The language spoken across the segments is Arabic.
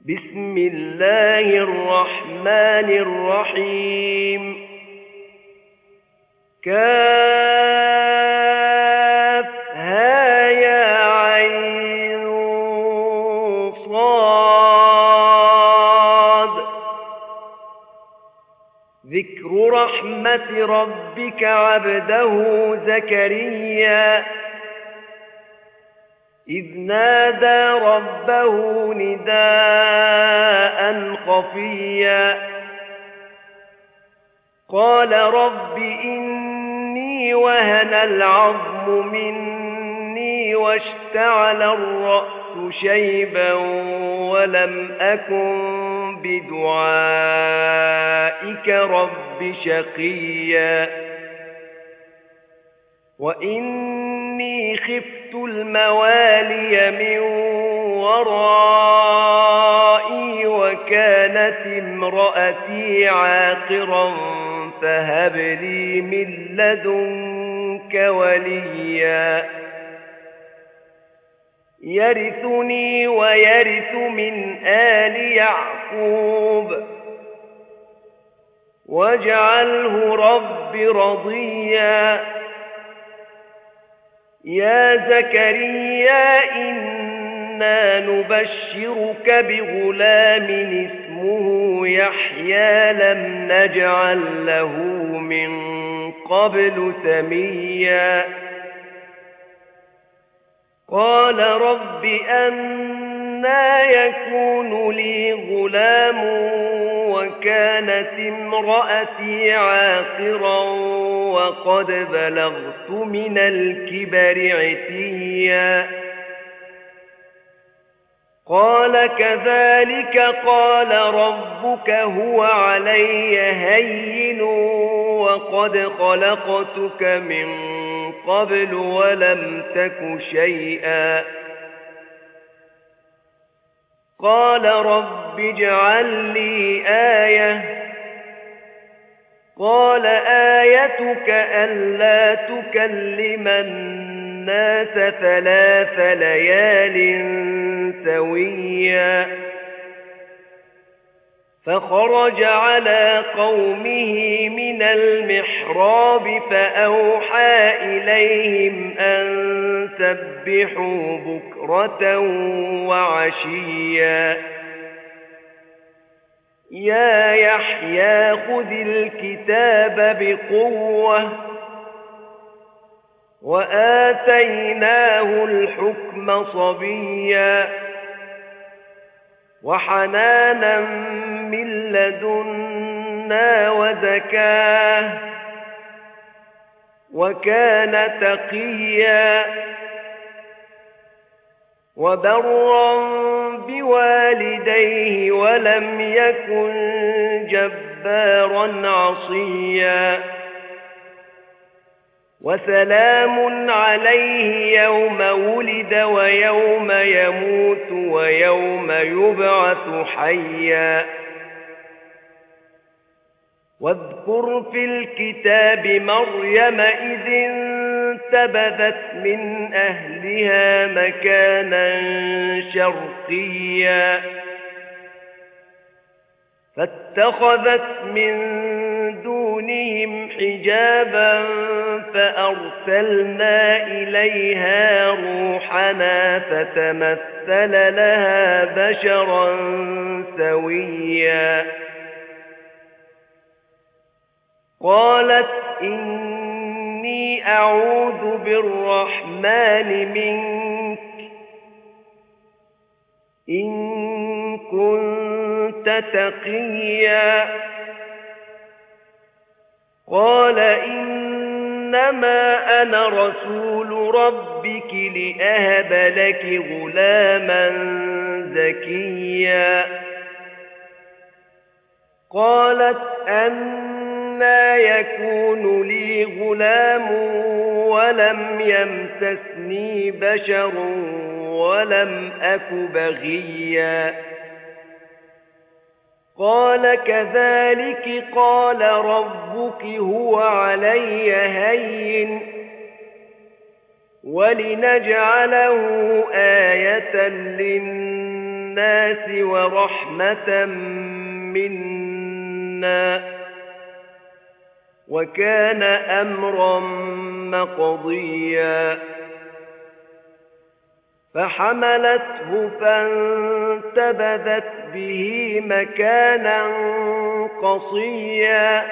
بسم الله الرحمن الرحيم كافها يا عين صاد ذكر رحمة ربك عبده زكريا إذ نادى ربه نداء خفيا قال رب إني وهن العظم مني واشتعل الرأس شيبا ولم أكن بدعائك رب شقيا وإني خفت الموالي من ورائي وكانت امرأتي عاقرا فهب لي من لدنك وليا يرثني ويرث من آل يعقوب واجعله رب رضيا يا زكريا إنا نبشرك بغلام اسمه يحيى لم نجعل له من قبل سميا قال رب أنى يكون لي غلام وكانت امرأتي عاقرا وقد بلغت من الكبر عتيا قال كذلك قال ربك هو علي هين وقد خلقتك من قبل ولم تك شيئا قال رب اجعل لي آية قال آيتك ألا تكلم الناس 3 ليال سويا فخرج على قومه من المحراب فأوحى إليهم أن سبحوا بكرة وعشيا يا يحيى خذ الكتاب بقوة وآتيناه الحكم صبيا وحنانا من لدنا وزكاه وكان تقيا وبرا بوالديه ولم يكن جبارا عصيا وسلام عليه يوم ولد ويوم يموت ويوم يبعث حيا واذكر في الكتاب مريم إذ انتبذت من أهلها مكانا شرقيا فاتخذت من دونهم حجابا فأرسلنا إليها روحنا فتمثل لها بشرا سويا قالت إني أعوذ بالرحمن منك إن كنت تقيا قال إنما أنا رسول ربك لأهب لك غلاما زكيا قالت أنى يكون لي غلام ولم يمسسني بشر ولم أك بغيا قال كذلك قال ربك هو علي هين ولنجعله آية للناس الناس ورحمة منا وكان أمرا مقضيا فحملته فانتبذت به مكانا قصيا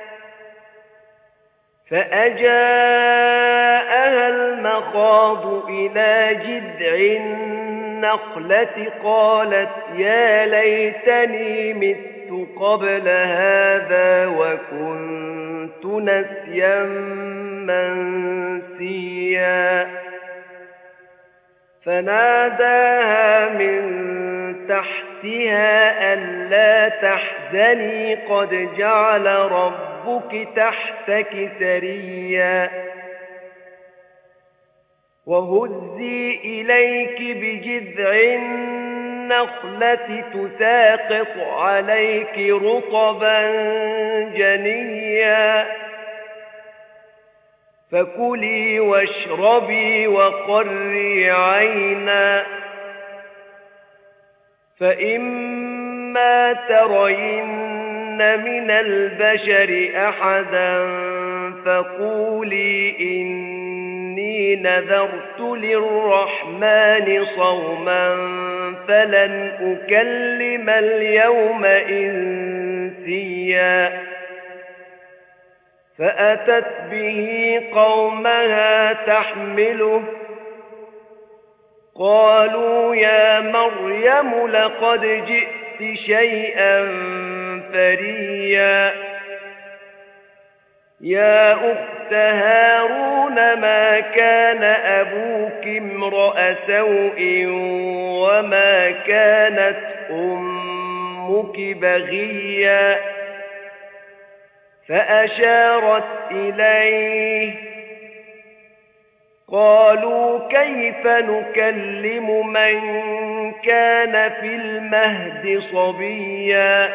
فأجاءها المخاض إلى جذع النخلة قالت يا ليتني مت قبل هذا وكنت نسيا منسيا فناداها من تحتها ألا تحزني قد جعل ربك تحتك سريا وهزي إليك بجذع النخلة تساقط عليك رطبا جنيا فكلي واشربي وقري عينا فإما ترين من البشر أحدا فقولي إني نذرت للرحمن صوما فلن أكلم اليوم إنسيا فأتت به قومها تحمله قالوا يا مريم لقد جئت شيئا فريا يا أخت هارون ما كان أبوك امرأ سوء وما كانت أمك بغيا فأشارت إليه قالوا كيف نكلم من كان في المهد صبيا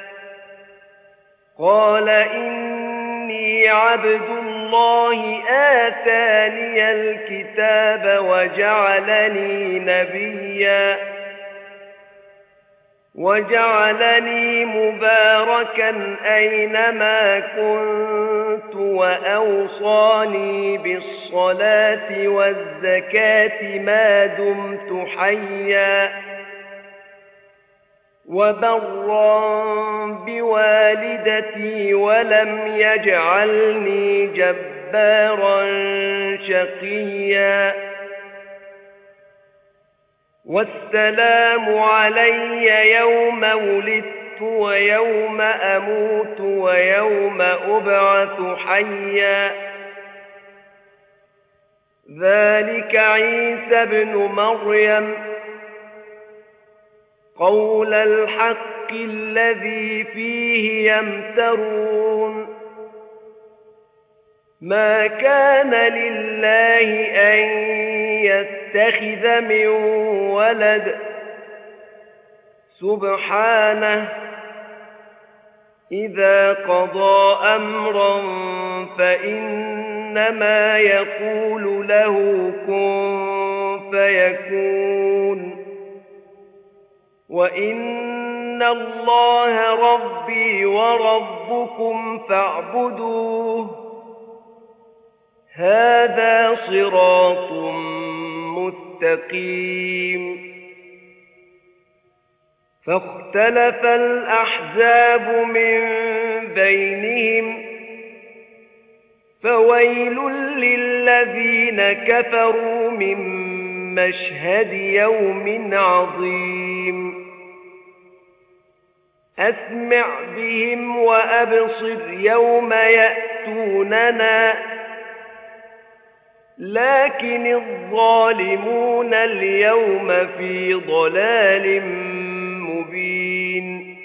قال إني عبد الله آتاني الكتاب وجعلني نبيا وجعلني مباركا أينما كنت وأوصاني بالصلاة والزكاة ما دمت حيا وبرا بوالدتي ولم يجعلني جبارا شقيا والسلام علي يوم ولدت ويوم أموت ويوم أبعث حيا ذلك عيسى ابن مريم قول الحق الذي فيه يمترون ما كان لله أن يتخذ من ولد سبحانه إذا قضى أمرا فإنما يقول له كن فيكون وإن الله ربي وربكم فاعبدوه هذا صراط مستقيم فاختلف الأحزاب من بينهم فويل للذين كفروا من مشهد يوم عظيم أسمع بهم وأبصر يوم يأتوننا لكن الظالمون اليوم في ضلال مبين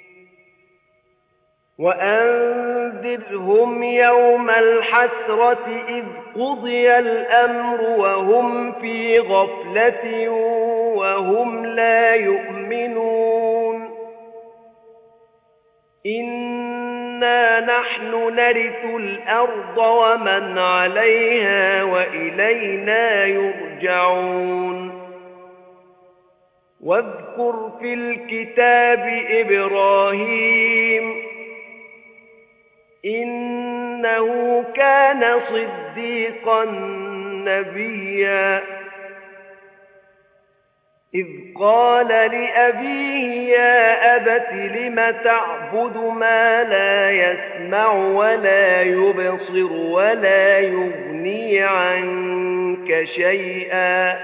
وأنذرهم يوم الحسرة إذ قضي الأمر وهم في غفلة وهم لا يؤمنون إنا نحن نرث الأرض ومن عليها وإلينا يرجعون واذكر في الكتاب إبراهيم إنه كان صديقا نبيا إذ قال لأبيه يا أبت لم تعبد ما لا يسمع ولا يبصر ولا يغني عنك شيئا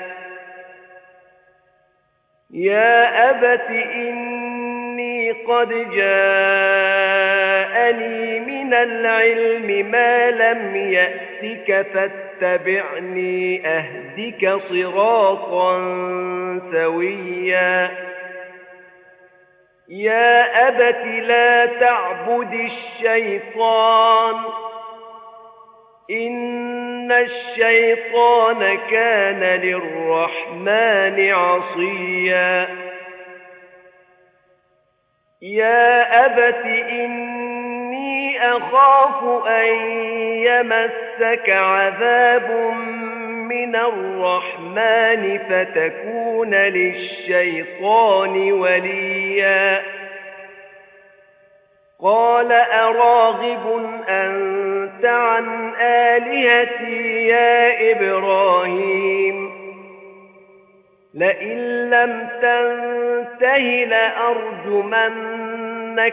يا أبت إني قد جاءني من العلم ما لم يأتك فاتبعني أهدك صراطا سويا يا أبت لا تعبد الشيطان إن الشيطان كان للرحمن عصيا يا أبت إني أخاف أن يمسك عذاب من الرحمن فتكون للشيطان وليا قال أراغب أنت عن آلهتي يا إبراهيم لئن لم تنته لأرجمنك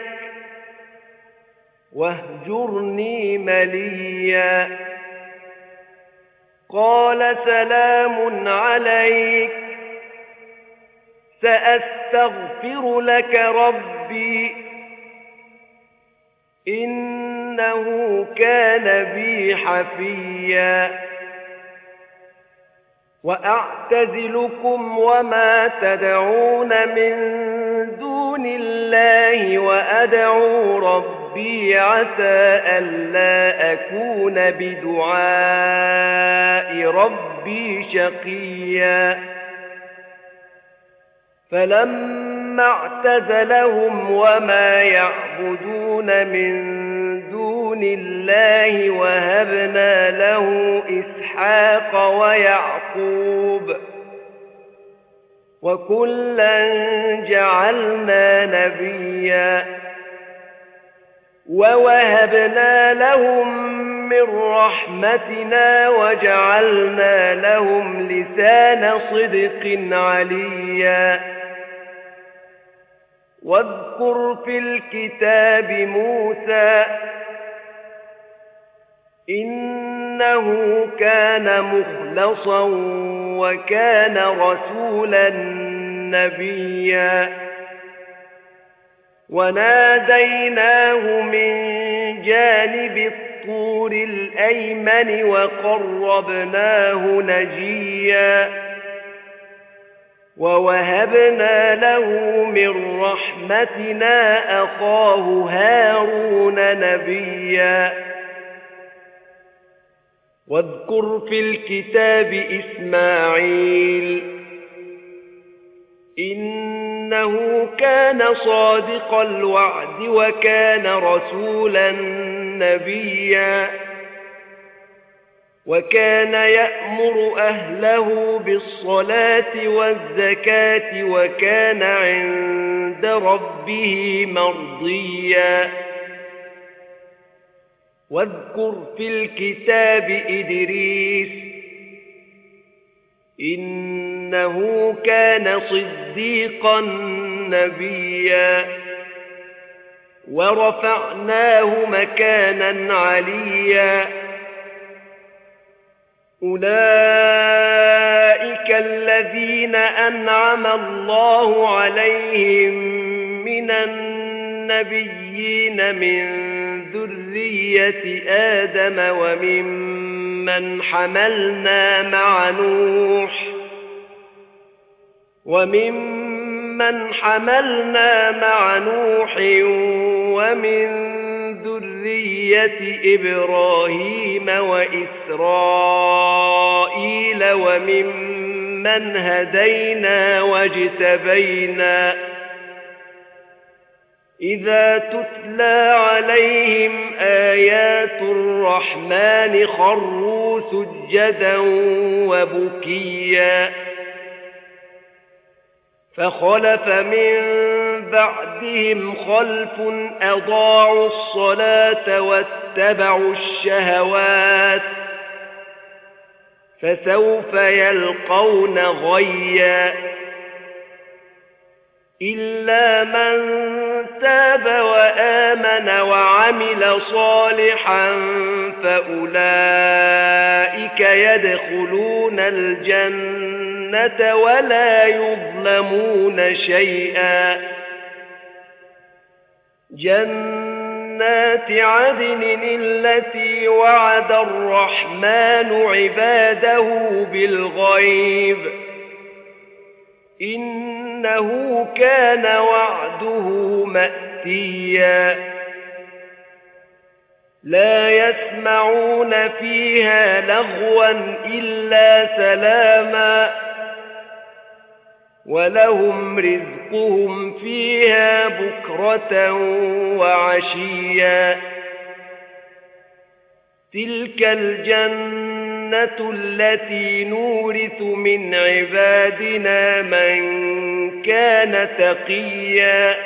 واهجرني مليا قال سلام عليك سأستغفر لك ربي إنه كان بي حفيا وأعتزلكم وما تدعون من دون الله وأدعو ربي عسى ألا أكون بدعاء ربي شقيا فلما اعتزلهم وما يعبدون من دون الله وهبنا له إسحاق ويعقوب وكلا جعلنا نبيا ووهبنا لهم من رحمتنا وجعلنا لهم لسان صدق عليا واذكر في الكتاب موسى إنه كان مخلصا وكان رسولا نبيا وناديناه من جانب الطور الأيمن وقربناه نجيا ووهبنا له من رحمتنا أخاه هارون نبيا واذكر في الكتاب إسماعيل إنه كان صادق الوعد وكان رسولا نبيا وكان يأمر أهله بالصلاة والزكاة وكان عند ربه مرضيا واذكر في الكتاب إدريس إنه كان صديقا نبيا ورفعناه مكانا عليا أولئك الذين أنعم الله عليهم من النبيين من ذرية آدم وممن حملنا مع نوح ومن ذرية إبراهيم وإسرائيل وممن هدينا واجتبينا إذا تتلى عليهم آيات الرحمن خروا سجدا وبكيا فخلف من بعدهم خلف أضاعوا الصلاة واتبعوا الشهوات فسوف يلقون غيا إلا من تاب وآمن وعمل صالحا فأولئك يدخلون الجنة ولا يظلمون شيئا جنات عدن التي وعد الرحمن عباده بالغيب إنه كان وعده مأتيا لا يسمعون فيها لغوا إلا سلاما ولهم رزقهم فيها بكرة وعشيا تلك الجنة التي نورث من عبادنا من كان تقيا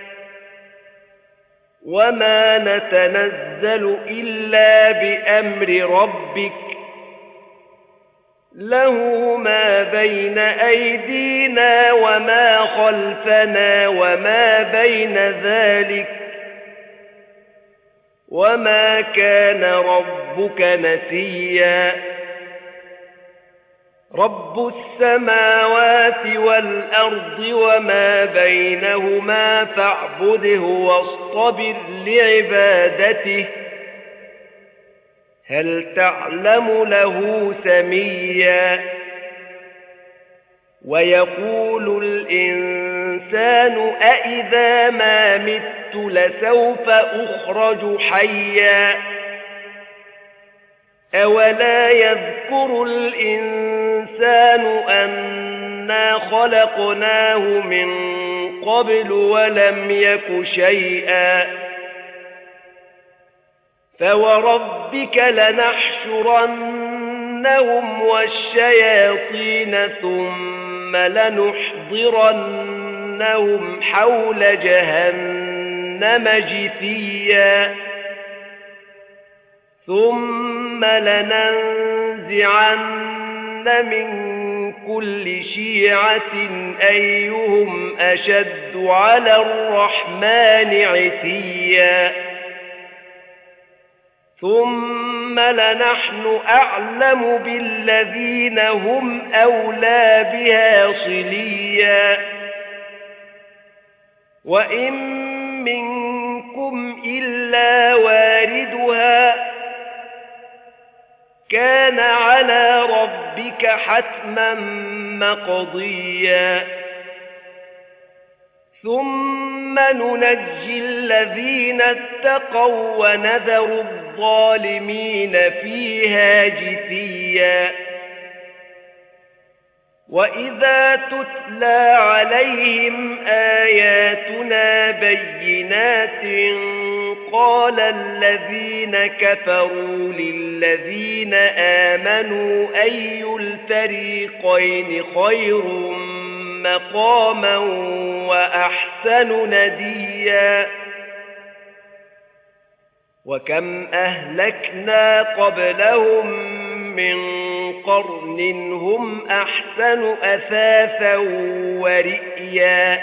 وما نتنزل إلا بأمر ربك له ما بين أيدينا وما خلفنا وما بين ذلك وما كان ربك نسيا رب السماوات والأرض وما بينهما فاعبده واصطبر لعبادته هل تعلم له سميا ويقول الإنسان أإذا ما مت لسوف أخرج حيا أولا يذكر الإنسان أنا خلقناه من قبل ولم يك شيئا فوربك لنحشرنهم والشياطين ثم لنحضرنهم حول جهنم جثيا ثم لننزعن من كل شيعة أيهم أشد على الرحمن عتيا ثم لنحن أعلم بالذين هم أولى بها صليا وإن منكم إلا واردها كان على ربك حتما مقضيا ثم ننجي الذين اتقوا ونذر الظالمين فيها جثيا وإذا تتلى عليهم آياتنا بينات قال الذين كفروا للذين آمنوا أي الفريقين خير مقاما وأحسن نديا وكم أهلكنا قبلهم من قرن هم أحسن أثاثا ورئيا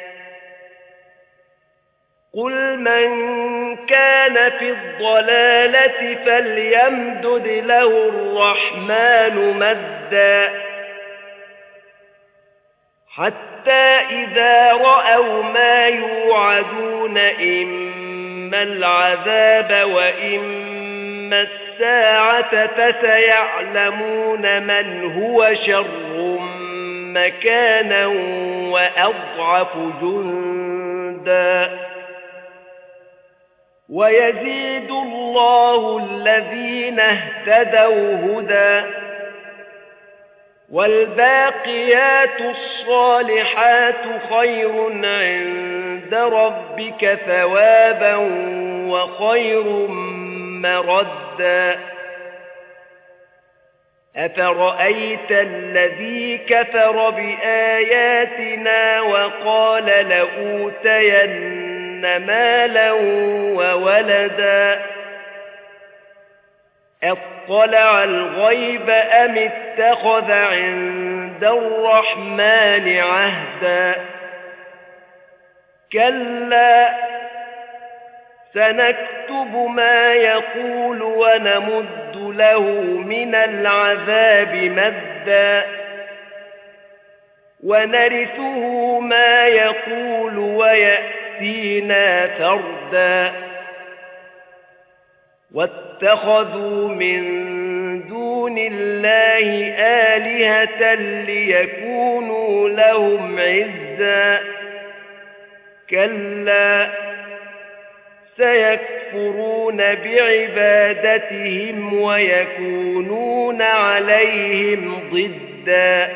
قل من كان في الضلالة فليمدد له الرحمن مدا حتى إذا رأوا ما يوعدون إما العذاب وإما الساعة فسيعلمون من هو شر مكانا وأضعف جندا ويزيد الله الذين اهتدوا هدى والباقيات الصالحات خير عند ربك ثوابا وخير مردا أفرأيت الذي كفر بآياتنا وقال لأوتين مالا وولدا أطلع الغيب أم اتخذ عند الرحمن عهدا كلا سنكتب ما يقول ونمد له من العذاب مدا ونرثه ما يقول ويأتينا فردا واتخذوا من دون الله آلهة ليكونوا لهم عزا كلا سيكفرون بعبادتهم ويكونون عليهم ضدا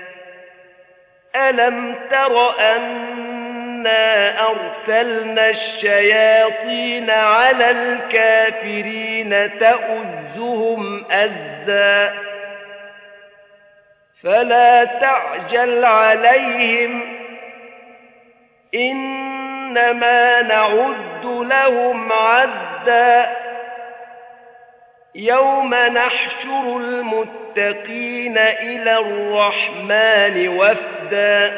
ألم تر أنا أرسلنا الشياطين على الكافرين تؤزهم أزا فلا تعجل عليهم إنما نعد لهم عدا يوم نحشر المتقين إلى الرحمن وفدا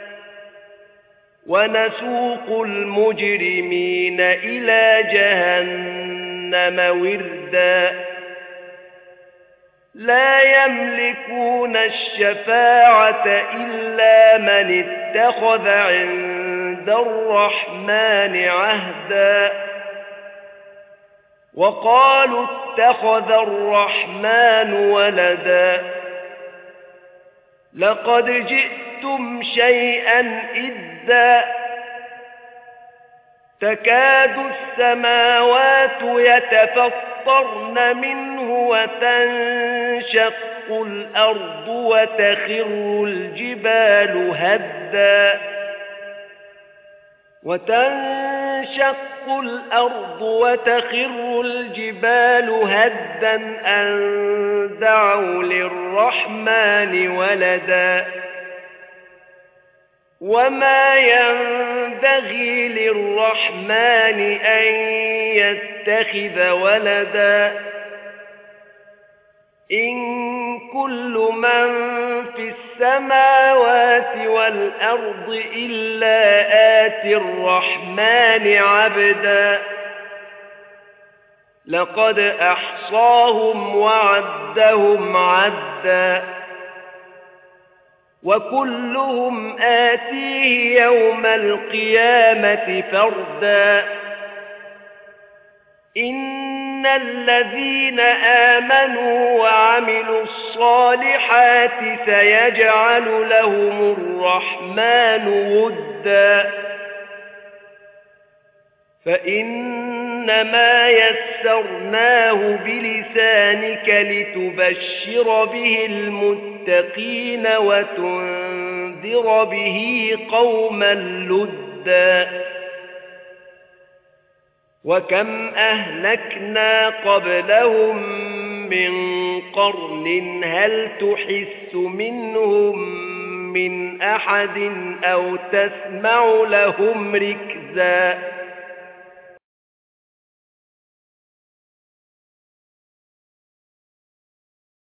ونسوق المجرمين إلى جهنم وردا لا يملكون الشفاعة إلا من اتخذ عند الرحمن عهدا وقالوا اتخذ الرحمن ولدا لقد جئتم شيئا إدا تكاد السماوات يتفطرن منه وتنشق الأرض وتخر الجبال هدا أن دعوا للرحمن ولدا وما ينبغي للرحمن أن يتخذ ولدا إن كل من في السماوات والأرض إلا آتي الرحمن عبدا لقد أحصاهم وعدهم عدا وكلهم آتيه يوم القيامة فردا إن الذين آمنوا وعملوا الصالحات سيجعل لهم الرحمن ودا فإنما يسرناه بلسانك لتبشر به المتقين وتنذر به قوما لدا وكم أهلكنا قبلهم من قرن هل تحس منهم من أحد أو تسمع لهم ركزا